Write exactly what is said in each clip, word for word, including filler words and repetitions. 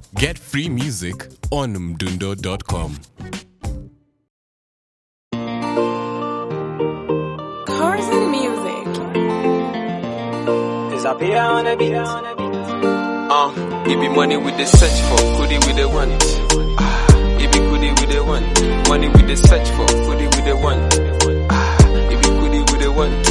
Get free music on mdundo dot com. Carson Music. Cause I be on a beat. Uh, it be money with the search for, goodie with the want. Ah, it be goodie with the want. Money with the search for, goodie with the want. Ah, it be goodie with the want.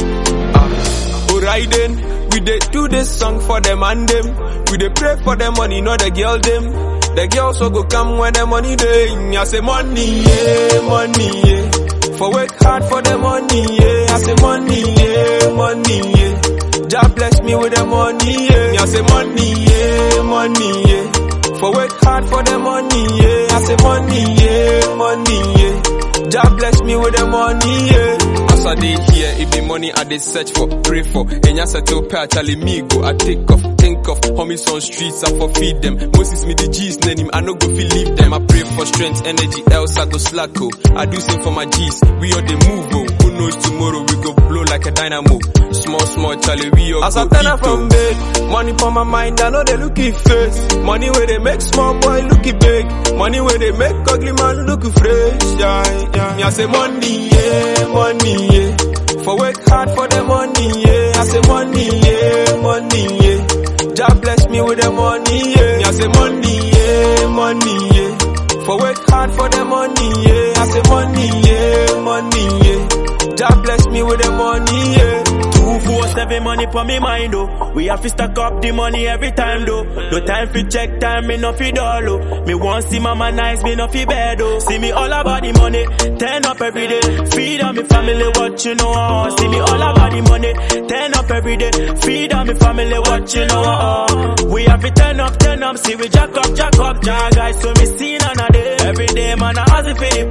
Ah, alright then, we dey do this song for them and them. We dey pray for the money, not the girl them. The girls so go come when the money dey. I say money, yeah, money, yeah. For work hard for the money, yeah. I say money, yeah, money, yeah. Jah bless me with the money, yeah. I say money, yeah, money, yeah. For work hard for the money, yeah. I say money, yeah, money, yeah. Jah bless me with the money, yeah. As I dey here, it be money I dey search for, pray for. And ya settle pay, Charlie me go, I take off, think of. Homies on streets, I for feed them. Moses me the G's, name him, I no go feel leave them. I pray for strength, energy, else I go slack, oh. I do same for my G's, we all dey move, oh. Who knows tomorrow, we go blow like a dynamo. Small, small, Charlie, we all As go I turn eat, up from oh. bed, money for my mind, I know they looky face. Money where they make small boy looky big. Money where they make ugly man look fresh, yeah, yeah. Me I say money, yeah, money, yeah. For work hard for the money, yeah. I say money, yeah, money, yeah. Jah bless me with the money, yeah. Me I say money, yeah, money, yeah. For work hard for the money, yeah. I say money, yeah, money, yeah. Jah bless me with the money, yeah. Two, four, seven money for me mind, oh. We have to stack up the money every time, though. No time for check time, me no fi dollar. Me want see mama nice, me no fi bed, oh. See me all about the money, turn up every day. Feed on me family, what you know, oh. See me all about the money, turn up every day. Feed on me family, what you know, oh. We have to turn up, turn up, see we jack up, jack up, jack guys. So me see none of day. Every day, man, I hustle for the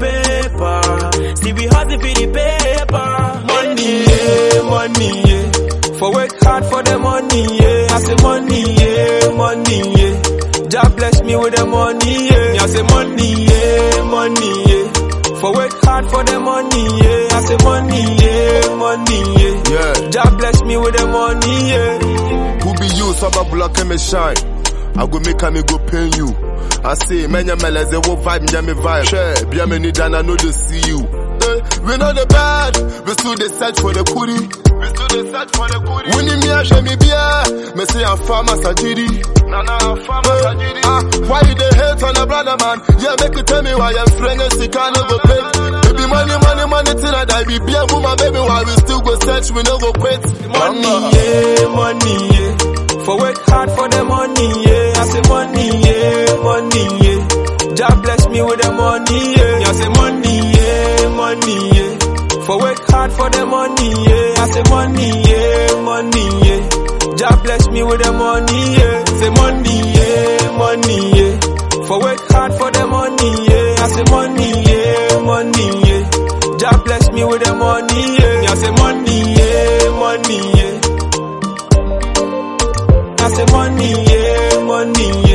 paper. See we hustle for the paper. Money, yeah, money, yeah. For work hard for the money, yeah. I say money, yeah, money, yeah. Jah bless me with the money, yeah. Me I say money, yeah, money, yeah. For work hard for the money, yeah. I say money, yeah, money, yeah. Yeah. Jah bless me with the money, yeah. Who be you, so I block me shine. I go make me go pay you. I say, many melons, they will vibe, me vibe. Share, be a many than I know to see you. Eh, we know the bad, we still they search for the cootie. We still they search for the cootie. When you me a show me beer, me say I'm farmer sajidi. Nah nah, I'm farmer sajidi. Ah, why you they hate on a brother man? Yeah, make you tell me why I'm friend and sick I no go pay. Baby money, money, money till I die. Be beer woman, baby, why we still go search, we no go quit. Money, yeah, money, yeah. For work hard for the money, yeah. I say money, yeah, money, yeah. Jah bless me with the money, yeah. I say money, yeah, money, yeah. For work hard for the money, yeah. I say money, yeah, money, yeah. Jah bless me with the money, yeah. Say money, yeah, money, yeah. For work hard for the money, yeah. I say money, yeah, money, yeah. Jah bless me with the money, yeah. I say money, yeah, money, yeah. I say money, yeah, money, yeah.